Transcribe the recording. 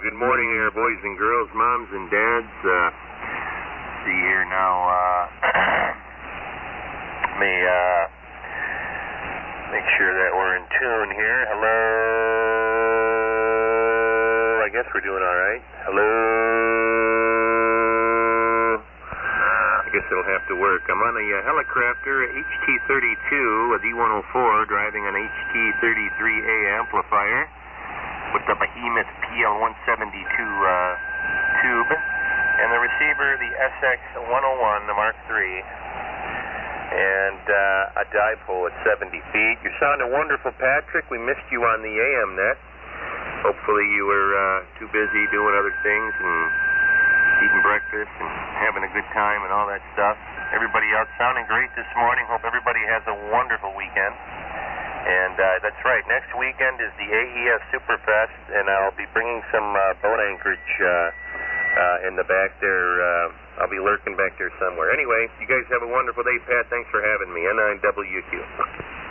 good morning here, boys and girls, moms and dads. See here now, let me make sure that we're in tune here. Hello? I guess we're doing all right. Hello? I guess it'll have to work. I'm on a Helicrafter HT32, a D104, driving an HT33A amplifier with the Behemoth PL172 tube, and the receiver, the SX101, the Mark III, and a dipole at 70 feet. You're sounding wonderful, Patrick. We missed you on the AM net. Hopefully you were too busy doing other things and eating breakfast and having a good time and all that stuff. Everybody else sounding great this morning. Hope everybody has a wonderful weekend. And that's right, next weekend is the AES Superfest, and I'll be bringing some boat anchorage in the back there. I'll be lurking back there somewhere. Anyway, you guys have a wonderful day, Pat. Thanks for having me. N9WQ.